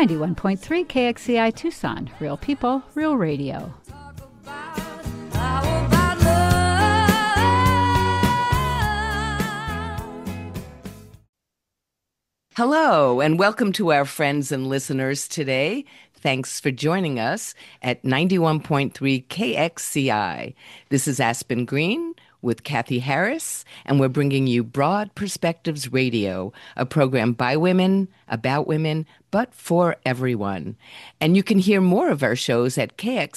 91.3 KXCI Tucson. Real people, real radio. Hello, and welcome to our friends and listeners today. Thanks for joining us at 91.3 KXCI. This is Aspen Green with Kathy Harris, and we're bringing you Broad Perspectives Radio, a program by women, about women, but for everyone. And you can hear more of our shows at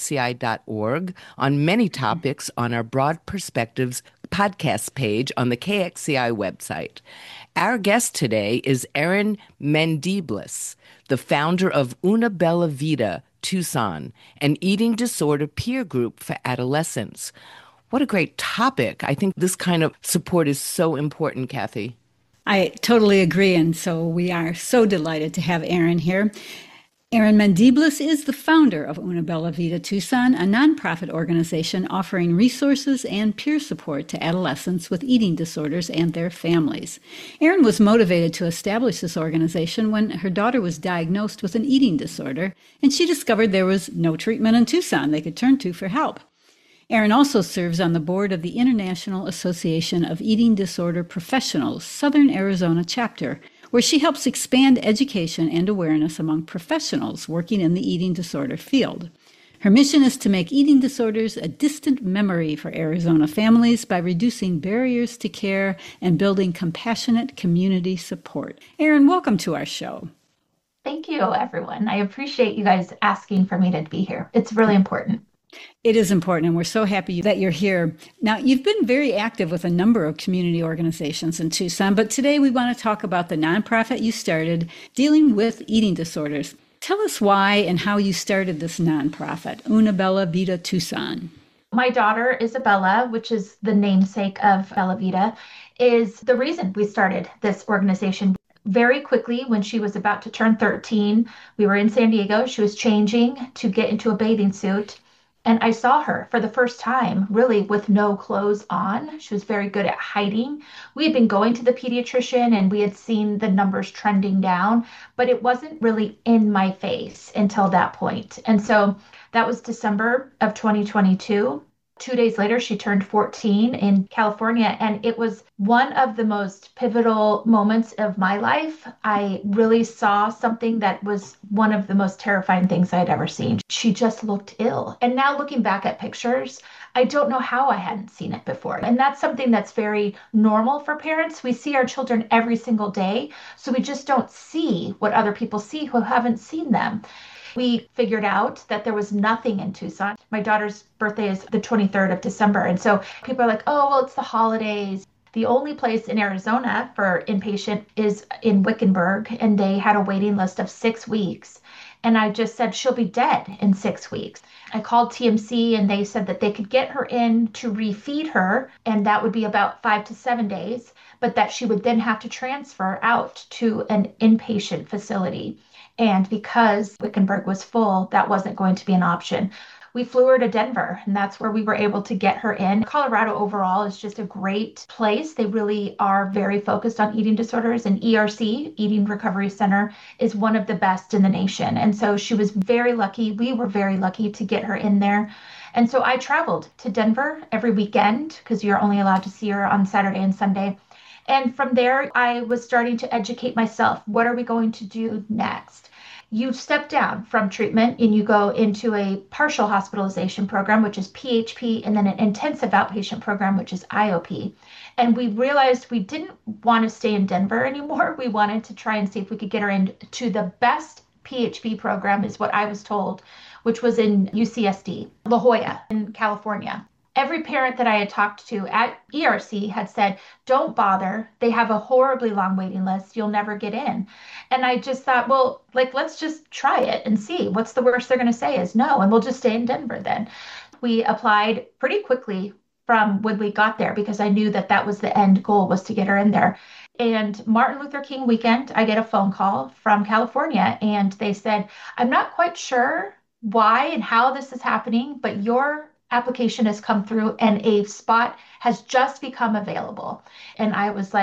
kxci.org on many topics on our Broad Perspectives podcast page on the KXCI website. Our guest today is Erin Mendiblis, the founder of Una Bella Vita Tucson, an eating disorder peer group for adolescents. What a great topic. I think this kind of support is so important, Kathy. I totally agree, and so we are so delighted to have Erin here. Erin Mendiblis is the founder of Una Bella Vita Tucson, a nonprofit organization offering resources and peer support to adolescents with eating disorders and their families. Erin was motivated to establish this organization when her daughter was diagnosed with an eating disorder, and she discovered there was no treatment in Tucson they could turn to for help. Erin also serves on the board of the International Association of Eating Disorder Professionals, Southern Arizona chapter, where she helps expand education and awareness among professionals working in the eating disorder field. Her mission is to make eating disorders a distant memory for Arizona families by reducing barriers to care and building compassionate community support. Erin, welcome to our show. Thank you, everyone. I appreciate you guys asking for me to be here. It's really important. It is important, and we're so happy that you're here. Now, you've been very active with a number of community organizations in Tucson, but today we want to talk about the nonprofit you started dealing with eating disorders. Tell us why and how you started this nonprofit, Una Bella Vita Tucson. My daughter, Isabella, which is the namesake of Bella Vita, is the reason we started this organization. Very quickly, when she was about to turn 13, we were in San Diego. She was changing to get into a bathing suit. And I saw her for the first time, really with no clothes on. She was very good at hiding. We had been going to the pediatrician and we had seen the numbers trending down, but it wasn't really in my face until that point. And so that was December of 2022. 2 days later, she turned 14 in California, and it was one of the most pivotal moments of my life. I really saw something that was one of the most terrifying things I had ever seen. She just looked ill. And now looking back at pictures, I don't know how I hadn't seen it before. And that's something that's very normal for parents. We see our children every single day, so we just don't see what other people see who haven't seen them. We figured out that there was nothing in Tucson. My daughter's birthday is the 23rd of December. And so people are like, oh, well, it's the holidays. The only place in Arizona for inpatient is in Wickenburg, and they had a waiting list of 6 weeks. And I just said, she'll be dead in 6 weeks. I called TMC and they said that they could get her in to refeed her, and that would be about 5 to 7 days, but that she would then have to transfer out to an inpatient facility. And because Wickenburg was full, that wasn't going to be an option. We flew her to Denver, and that's where we were able to get her in. Colorado overall is just a great place. They really are very focused on eating disorders, and ERC, Eating Recovery Center, is one of the best in the nation. And so she was very lucky. We were very lucky to get her in there. And so I traveled to Denver every weekend because you're only allowed to see her on Saturday and Sunday. And from there, I was starting to educate myself. What are we going to do next? You step down from treatment and you go into a partial hospitalization program, which is PHP, and then an intensive outpatient program, which is IOP. And we realized we didn't want to stay in Denver anymore. We wanted to try and see if we could get her into the best PHP program, is what I was told, which was in UCSD, La Jolla in California. Every parent that I had talked to at ERC had said, don't bother. They have a horribly long waiting list. You'll never get in. And I just thought, well, let's just try it and see. What's the worst they're going to say is no, and we'll just stay in Denver then. We applied pretty quickly from when we got there because I knew that that was the end goal, was to get her in there. And Martin Luther King weekend, I get a phone call from California, and they said, I'm not quite sure why and how this is happening, but your application has come through and a spot has just become available. And I was like,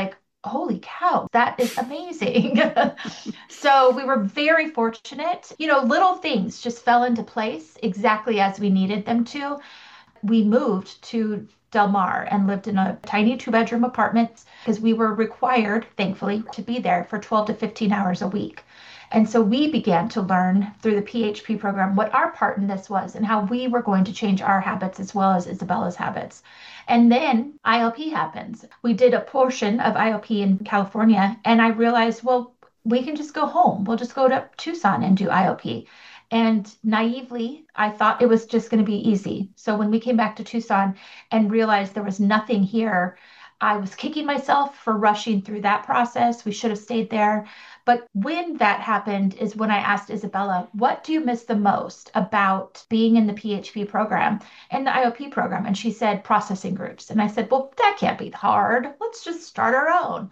holy cow, that is amazing. So we were very fortunate. Little things just fell into place exactly as we needed them to. We moved to Del Mar and lived in a tiny 2-bedroom apartment because we were required, thankfully, to be there for 12 to 15 hours a week. And so we began to learn through the PHP program what our part in this was and how we were going to change our habits as well as Isabella's habits. And then IOP happens. We did a portion of IOP in California, and I realized, well, we can just go home. We'll just go to Tucson and do IOP. And naively, I thought it was just going to be easy. So when we came back to Tucson and realized there was nothing here, I was kicking myself for rushing through that process. We should have stayed there. But when that happened is when I asked Isabella, what do you miss the most about being in the PHP program and the IOP program? And she said, processing groups. And I said, well, that can't be hard. Let's just start our own.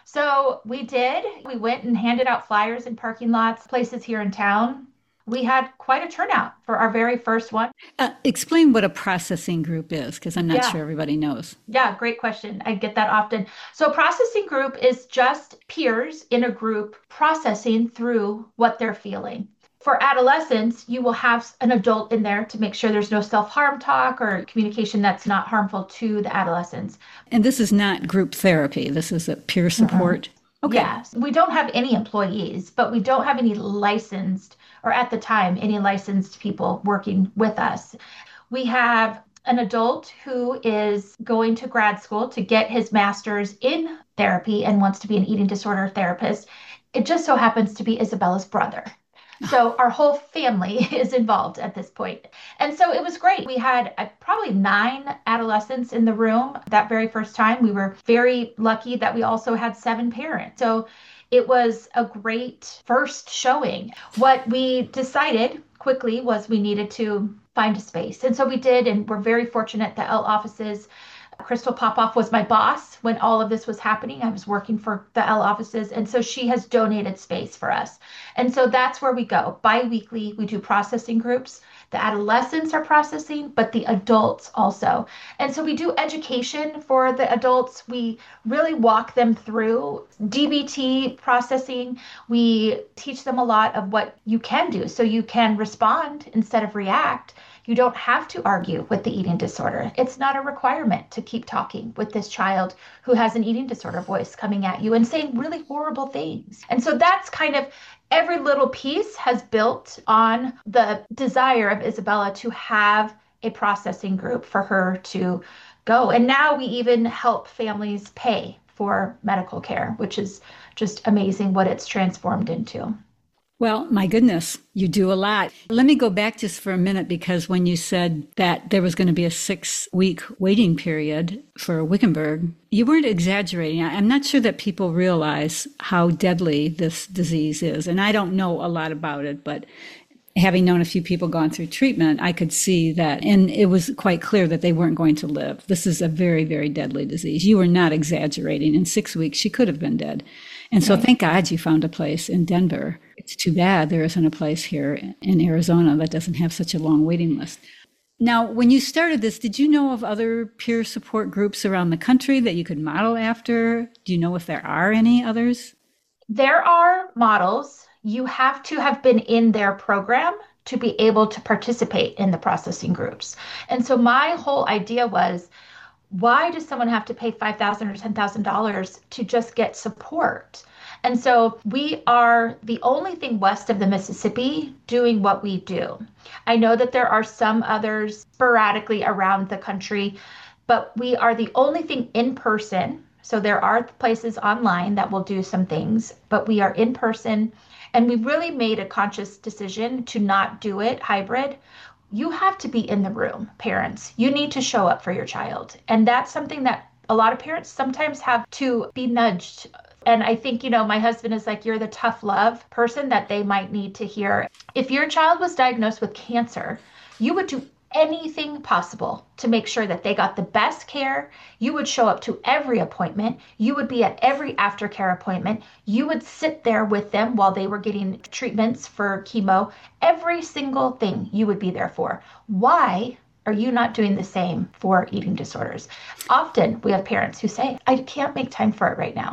So we did. We went and handed out flyers in parking lots, places here in town. We had quite a turnout for our very first one. Explain what a processing group is, because I'm not sure everybody knows. Yeah, great question. I get that often. So a processing group is just peers in a group processing through what they're feeling. For adolescents, you will have an adult in there to make sure there's no self-harm talk or communication that's not harmful to the adolescents. And this is not group therapy. This is a peer support. Okay. Yes, we don't have any employees, but we don't have any licensed, or at the time, any licensed people working with us. We have an adult who is going to grad school to get his master's in therapy and wants to be an eating disorder therapist. It just so happens to be Isabella's brother. So our whole family is involved at this point. And so it was great. We had probably 9 adolescents in the room that very first time. We were very lucky that we also had 7 parents. So it was a great first showing. What we decided quickly was we needed to find a space. And so we did, and we're very fortunate that L offices. Crystal Popoff was my boss when all of this was happening. I was working for the L offices, and so she has donated space for us. And so that's where we go. Bi-weekly, we do processing groups. The adolescents are processing, but the adults also. And so we do education for the adults. We really walk them through DBT processing. We teach them a lot of what you can do so you can respond instead of react. You don't have to argue with the eating disorder. It's not a requirement to keep talking with this child who has an eating disorder voice coming at you and saying really horrible things. And so that's kind of every little piece has built on the desire of Isabella to have a processing group for her to go. And now we even help families pay for medical care, which is just amazing what it's transformed into. Well, my goodness, you do a lot. Let me go back just for a minute, because when you said that there was going to be a 6-week waiting period for Wickenburg, you weren't exaggerating. I'm not sure that people realize how deadly this disease is. And I don't know a lot about it, but having known a few people gone through treatment, I could see that. And it was quite clear that they weren't going to live. This is a very, very deadly disease. You were not exaggerating. In 6 weeks, she could have been dead. And so thank God you found a place in Denver. It's too bad there isn't a place here in Arizona that doesn't have such a long waiting list. Now, when you started this, did you know of other peer support groups around the country that you could model after? Do you know if there are any others? There are models. You have to have been in their program to be able to participate in the processing groups. And so my whole idea was, why does someone have to pay $5,000 or $10,000 to just get support? And so we are the only thing west of the Mississippi doing what we do. I know that there are some others sporadically around the country, but we are the only thing in person. So there are places online that will do some things, but we are in person. And we really made a conscious decision to not do it hybrid. You have to be in the room, parents. You need to show up for your child. And that's something that a lot of parents sometimes have to be nudged. And I think, my husband is like, you're the tough love person that they might need to hear. If your child was diagnosed with cancer, you would do anything possible to make sure that they got the best care. You would show up to every appointment. You would be at every aftercare appointment. You would sit there with them while they were getting treatments for chemo. Every single thing you would be there for. Why are you not doing the same for eating disorders? Often we have parents who say, I can't make time for it right now.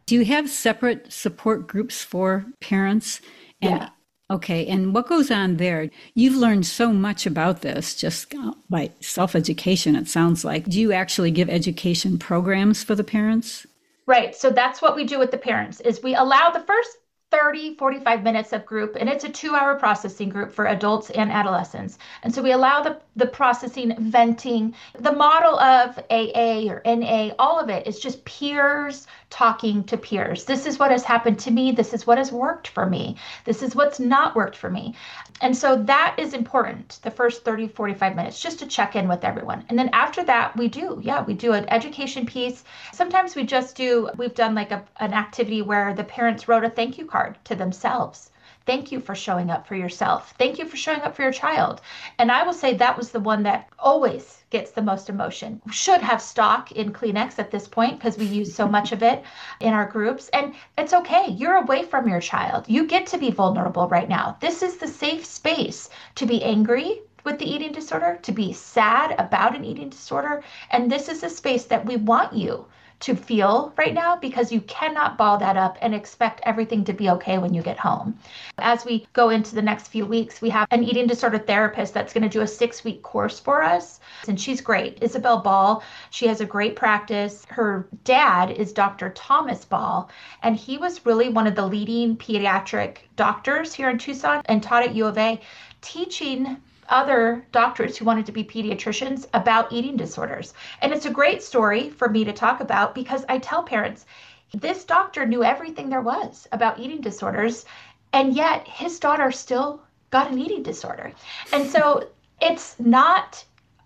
Do you have separate support groups for parents? And Yeah. okay, and what goes on there? You've learned so much about this just by self-education, it sounds like. Do you actually give education programs for the parents? Right. So that's what we do with the parents is we allow the first 30, 45 minutes of group, and it's a 2-hour processing group for adults and adolescents. And so we allow the processing, venting, the model of AA or NA, all of it is just peers talking to peers. This is what has happened to me. This is what has worked for me. This is what's not worked for me. And so that is important, the first 30, 45 minutes, just to check in with everyone. And then after that, we do an education piece. Sometimes we've done like an activity where the parents wrote a thank you card to themselves. Thank you for showing up for yourself. Thank you for showing up for your child. And I will say that was the one that always gets the most emotion. We should have stock in Kleenex at this point because we use so much of it in our groups. And it's okay. You're away from your child. You get to be vulnerable right now. This is the safe space to be angry with the eating disorder, to be sad about an eating disorder. And this is a space that we want you to feel right now because you cannot ball that up and expect everything to be okay when you get home. As we go into the next few weeks, we have an eating disorder therapist that's going to do a 6-week course for us. And she's great. Isabel Ball. She has a great practice. Her dad is Dr. Thomas Ball, and he was really one of the leading pediatric doctors here in Tucson and taught at U of A, teaching other doctors who wanted to be pediatricians about eating disorders. And it's a great story for me to talk about because I tell parents, this doctor knew everything there was about eating disorders, and yet his daughter still got an eating disorder. And so it's not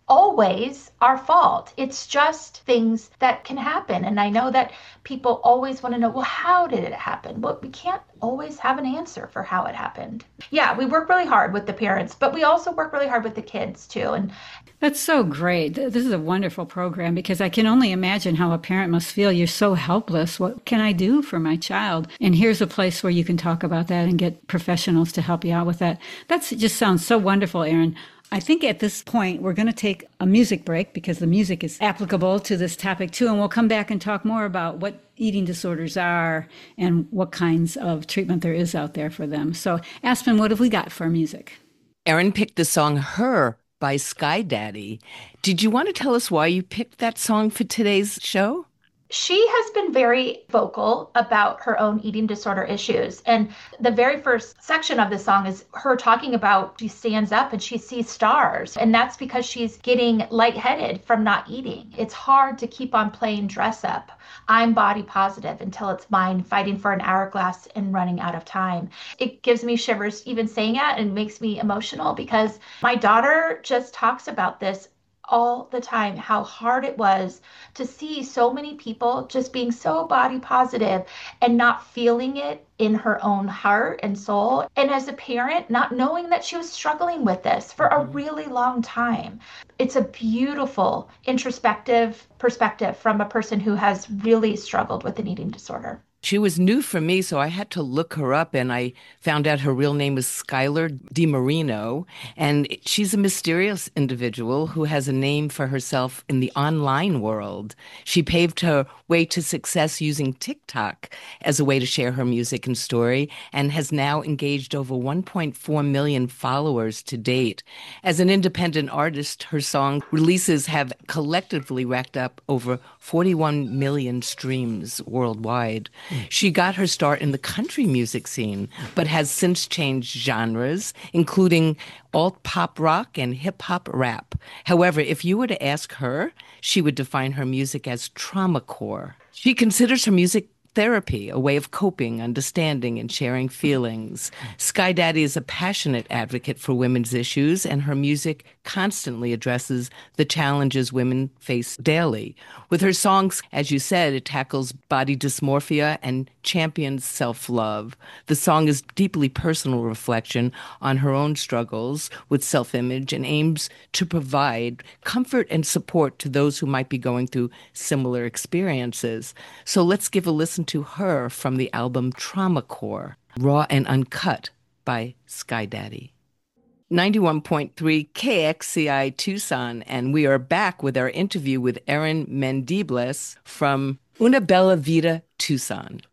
always our fault. It's just things that can happen. And I know that people always want to know, well, how did it happen? Well, we can't always have an answer for how it happened. Yeah, we work really hard with the parents, but we also work really hard with the kids too. And That's so great. This is a wonderful program because I can only imagine how a parent must feel. You're so helpless. What can I do for my child? And here's a place where you can talk about that and get professionals to help you out with that. That just sounds so wonderful, Erin. I think at this point, we're going to take a music break because the music is applicable to this topic too. And we'll come back and talk more about what eating disorders are and what kinds of treatment there is out there for them. So, Aspen, what have we got for music? Erin picked the song Her by Sky Daddy. Did you want to tell us why you picked that song for today's show? she has been very vocal about her own eating disorder issues. And the very first section of the song is her talking about she stands up and she sees stars. And that's because she's getting lightheaded from not eating. It's hard to keep on playing dress up. I'm body positive until it's mine, fighting for an hourglass and running out of time. It gives me shivers even saying that and makes me emotional because my daughter just talks about this all the time, how hard it was to see so many people just being so body positive and not feeling it in her own heart and soul. And as a parent, not knowing that she was struggling with this for a really long time. It's a beautiful introspective perspective from a person who has really struggled with an eating disorder. She was new for me, so I had to look her up, and I found out her real name is Skylar DiMarino, and she's a mysterious individual who has a name for herself in the online world. She paved her way to success using TikTok as a way to share her music and story, and has now engaged over 1.4 million followers to date. As an independent artist, her song releases have collectively racked up over 41 million streams worldwide. She got her start in the country music scene, but has since changed genres, including alt-pop rock and hip-hop rap. However, if you were to ask her, she would define her music as traumacore. She considers her music therapy, a way of coping, understanding, and sharing feelings. Sky Daddy is a passionate advocate for women's issues, and her music constantly addresses the challenges women face daily. With her songs, as you said, it tackles body dysmorphia and champions self-love. The song is deeply personal reflection on her own struggles with self-image and aims to provide comfort and support to those who might be going through similar experiences. So let's give a listen to Her from the album Traumacore, Raw and Uncut by Sky Daddy. 91.3 KXCI Tucson, and we are back with our interview with Erin Mendibles from Una Bella Vida Tucson.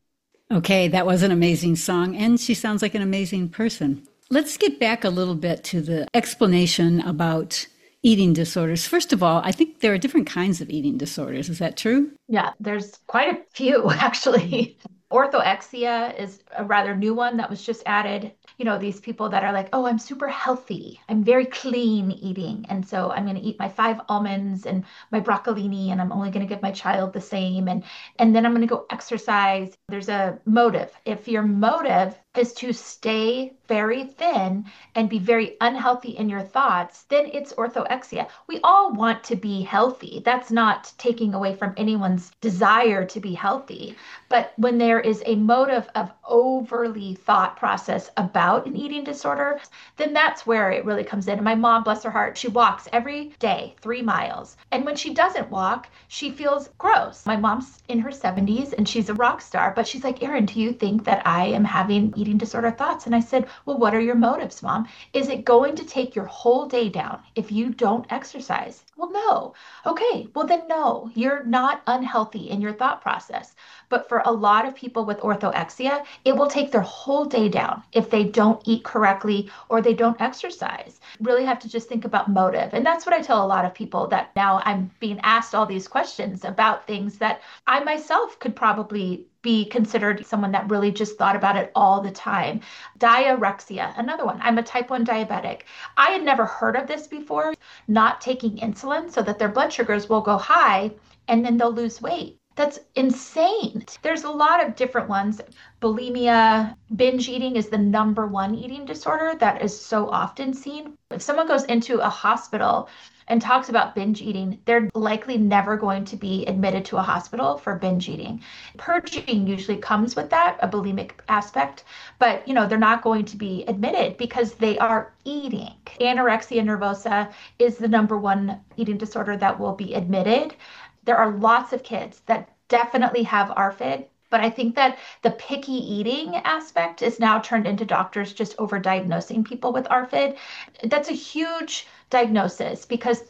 Okay, that was an amazing song, and she sounds like an amazing person. Let's get back a little bit to the explanation about eating disorders. First of all, I think there are different kinds of eating disorders. Is that true? Yeah, there's quite a few actually. Orthorexia is a rather new one that was just added. These people that are like, oh, I'm super healthy. I'm very clean eating. And so I'm going to eat my 5 almonds and my broccolini, and I'm only going to give my child the same. And then I'm going to go exercise. There's a motive. If your motive is to stay very thin and be very unhealthy in your thoughts, then it's orthorexia. We all want to be healthy. That's not taking away from anyone's desire to be healthy. But when there is a motive of overly thought process about an eating disorder, then that's where it really comes in. And my mom, bless her heart, she walks every day 3 miles. And when she doesn't walk, she feels gross. My mom's in her 70s and she's a rock star, but she's like, Erin, do you think that I am having eating disorder thoughts? And I said, well, what are your motives, Mom? Is it going to take your whole day down if you don't exercise? Well, no. Okay, well then no, you're not unhealthy in your thought process. But for a lot of people with orthorexia, it will take their whole day down if they don't eat correctly or they don't exercise. Really have to just think about motive. And that's what I tell a lot of people, that now I'm being asked all these questions about things that I myself could probably be considered someone that really just thought about it all the time. Diarrhea, another one. I'm a type 1 diabetic. I had never heard of this before, not taking insulin so that their blood sugars will go high and then they'll lose weight. That's insane. There's a lot of different ones. Bulimia, binge eating is the number one eating disorder that is so often seen. If someone goes into a hospital and talks about binge eating, they're likely never going to be admitted to a hospital for binge eating. Purging usually comes with that, a bulimic aspect, but they're not going to be admitted because they are eating. Anorexia nervosa is the number one eating disorder that will be admitted. There are lots of kids that definitely have ARFID, but I think that the picky eating aspect is now turned into doctors just overdiagnosing people with ARFID. That's a huge diagnosis because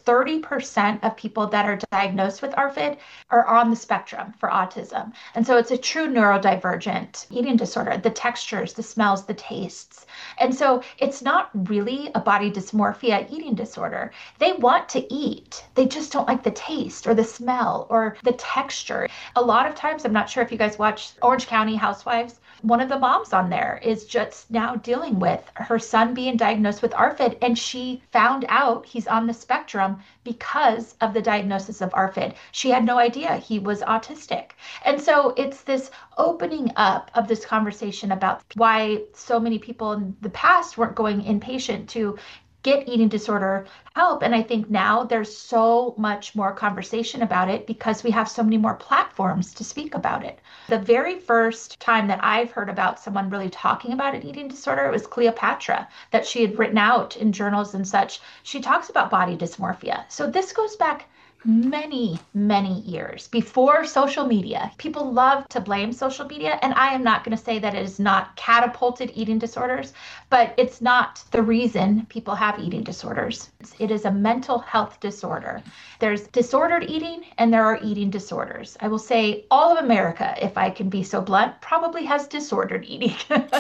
30% of people that are diagnosed with ARFID are on the spectrum for autism. And so it's a true neurodivergent eating disorder, the textures, the smells, the tastes. And so it's not really a body dysmorphia eating disorder. They want to eat. They just don't like the taste or the smell or the texture. A lot of times, I'm not sure if you guys watch Orange County Housewives, one of the moms on there is just now dealing with her son being diagnosed with ARFID, and she found out he's on the spectrum because of the diagnosis of ARFID. She had no idea he was autistic. And so it's this opening up of this conversation about why so many people in the past weren't going inpatient to get eating disorder help. And I think now there's so much more conversation about it because we have so many more platforms to speak about it. The very first time that I've heard about someone really talking about an eating disorder, it was Cleopatra, that she had written out in journals and such. She talks about body dysmorphia. So this goes back many, many years before social media. People love to blame social media, and I am not going to say that it has not catapulted eating disorders, but it's not the reason people have eating disorders. It is a mental health disorder. There's disordered eating and there are eating disorders. I will say all of America, if I can be so blunt, probably has disordered eating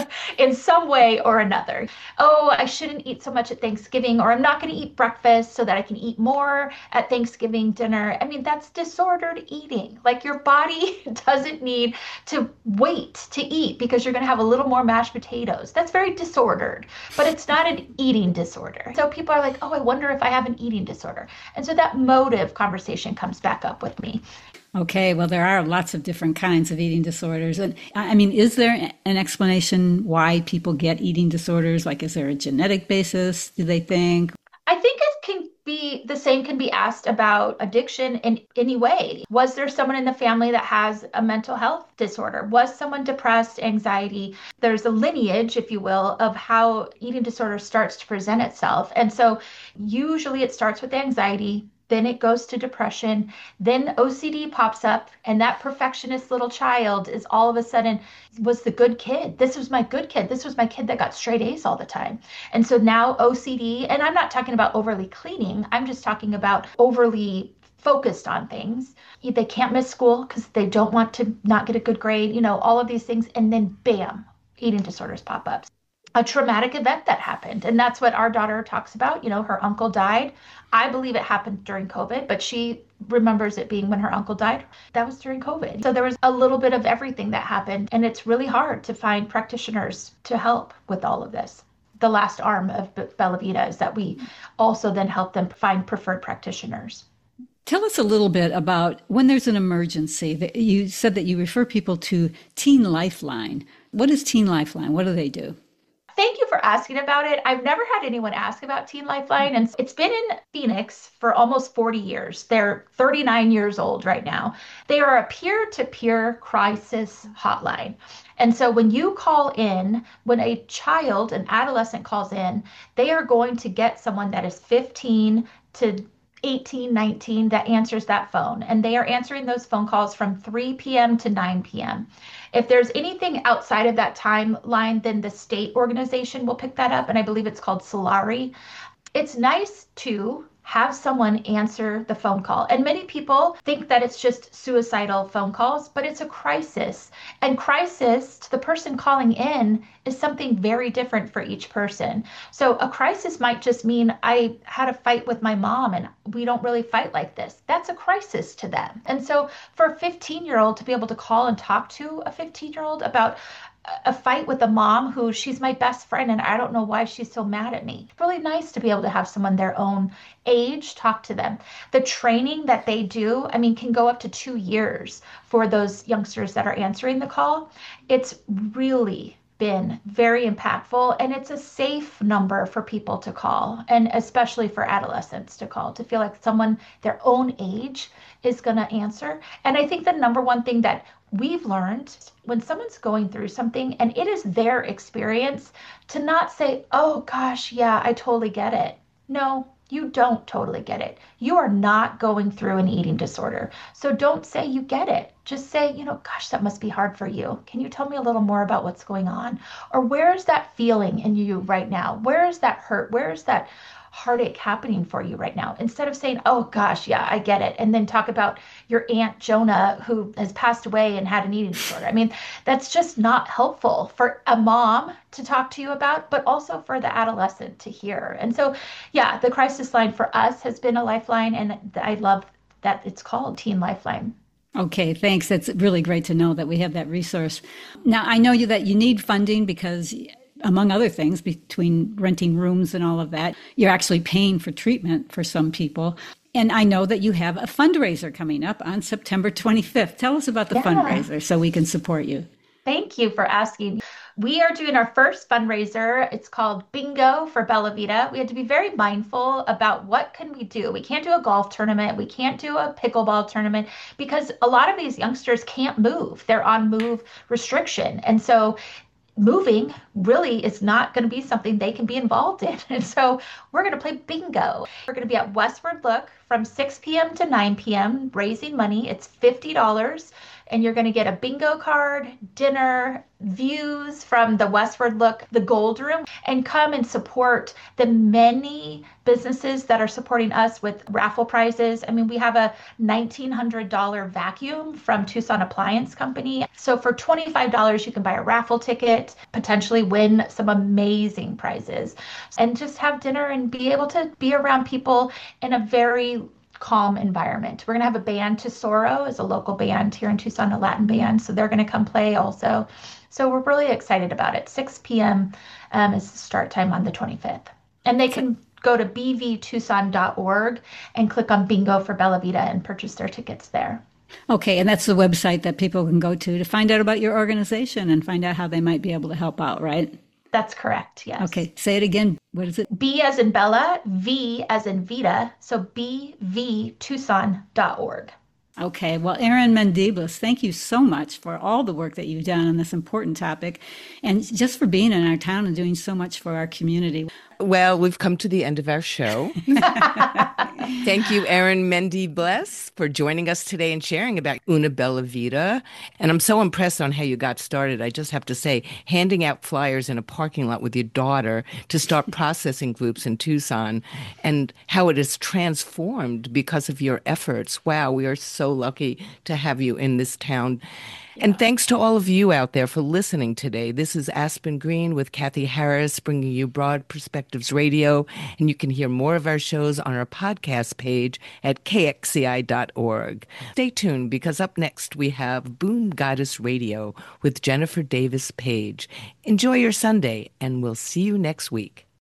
in some way or another. Oh, I shouldn't eat so much at Thanksgiving, or I'm not going to eat breakfast so that I can eat more at Thanksgiving dinner. I mean, that's disordered eating. Like, your body doesn't need to wait to eat because you're going to have a little more mashed potatoes. That's very disordered, but it's not an eating disorder. So people are like, oh, I wonder if I have an eating disorder. And so that motive conversation comes back up with me. Okay, well, there are lots of different kinds of eating disorders. And I mean, is there an explanation why people get eating disorders? Like, is there a genetic basis, do they think? I think it can be the same can be asked about addiction in any way. Was there someone in the family that has a mental health disorder? Was someone depressed, anxiety? There's a lineage, if you will, of how eating disorder starts to present itself. And so usually it starts with anxiety. Then it goes to depression, then OCD pops up, and that perfectionist little child is all of a sudden was the good kid. This was my good kid. This was my kid that got straight A's all the time. And so now OCD, and I'm not talking about overly cleaning, I'm just talking about overly focused on things. They can't miss school because they don't want to not get a good grade, all of these things. And then bam, eating disorders pop up. A traumatic event that happened. And that's what our daughter talks about. Her uncle died. I believe it happened during COVID, but she remembers it being when her uncle died. That was during COVID. So there was a little bit of everything that happened. And it's really hard to find practitioners to help with all of this. The last arm of Bella Vita is that we also then help them find preferred practitioners. Tell us a little bit about when there's an emergency. You said that you refer people to Teen Lifeline. What is Teen Lifeline? What do they do? Thank you for asking about it. I've never had anyone ask about Teen Lifeline, and it's been in Phoenix for almost 40 years. They're 39 years old right now. They are a peer-to-peer crisis hotline. And so when you call in, when a child, an adolescent calls in, they are going to get someone that is 15 to 18, 19 that answers that phone. And they are answering those phone calls from 3 p.m. to 9 p.m. If there's anything outside of that timeline, then the state organization will pick that up. And I believe it's called Solari. It's nice to have someone answer the phone call. And many people think that it's just suicidal phone calls, but it's a crisis. And crisis to the person calling in is something very different for each person. So a crisis might just mean I had a fight with my mom and we don't really fight like this. That's a crisis to them. And so for a 15-year-old to be able to call and talk to a 15-year-old about a fight with a mom who she's my best friend and I don't know why she's so mad at me. It's really nice to be able to have someone their own age talk to them. The training that they do, can go up to 2 years for those youngsters that are answering the call. It's really been very impactful, and it's a safe number for people to call, and especially for adolescents to call, to feel like someone their own age is going to answer. And I think the number one thing that we've learned when someone's going through something and it is their experience, to not say, oh gosh, yeah, I totally get it. No, you don't totally get it. You are not going through an eating disorder. So don't say you get it. Just say, gosh, that must be hard for you. Can you tell me a little more about what's going on? Or where is that feeling in you right now? Where is that hurt? Where is that heartache happening for you right now? Instead of saying, oh gosh, yeah, I get it. And then talk about your Aunt Jonah who has passed away and had an eating disorder. That's just not helpful for a mom to talk to you about, but also for the adolescent to hear. And so, yeah, the crisis line for us has been a lifeline, and I love that it's called Teen Lifeline. Okay, thanks. That's really great to know that we have that resource. Now, I know that you need funding because, among other things, between renting rooms and all of that, you're actually paying for treatment for some people. And I know that you have a fundraiser coming up on September 25th. Tell us about the fundraiser so we can support you. Thank you for asking. We are doing our first fundraiser. It's called Bingo for Bella Vita. We had to be very mindful about what can we do. We can't do a golf tournament. We can't do a pickleball tournament because a lot of these youngsters can't move. They're on move restriction. And so moving really is not going to be something they can be involved in. And so we're going to play bingo. We're going to be at Westward Look from 6 p.m. to 9 p.m. raising money. It's $50. And you're going to get a bingo card, dinner, views from the Westward Look, the Gold Room, and come and support the many businesses that are supporting us with raffle prizes. We have a $1,900 vacuum from Tucson Appliance Company. So for $25, you can buy a raffle ticket, potentially win some amazing prizes, and just have dinner and be able to be around people in a very calm environment. We're going to have a band. Tesoro is a local band here in Tucson, a Latin band. So they're going to come play also. So we're really excited about it. 6 p.m. Is the start time on the 25th. And they can go to bvtucson.org and click on Bingo for Bella Vita and purchase their tickets there. Okay, and that's the website that people can go to find out about your organization and find out how they might be able to help out, right? That's correct, yes. Okay, say it again. What is it? B as in Bella, V as in Vita, so bvtucson.org. Okay, well, Erin Mandiblis, thank you so much for all the work that you've done on this important topic and just for being in our town and doing so much for our community. Well, we've come to the end of our show. Thank you, Erin Mendy Bless, for joining us today and sharing about Una Bella Vita. And I'm so impressed on how you got started. I just have to say, handing out flyers in a parking lot with your daughter to start processing groups in Tucson and how it has transformed because of your efforts. Wow, we are so lucky to have you in this town. And thanks to all of you out there for listening today. This is Aspen Green with Kathy Harris, bringing you Broad Perspectives Radio. And you can hear more of our shows on our podcast page at kxci.org. Stay tuned, because up next we have Boom Goddess Radio with Jennifer Davis Page. Enjoy your Sunday, and we'll see you next week.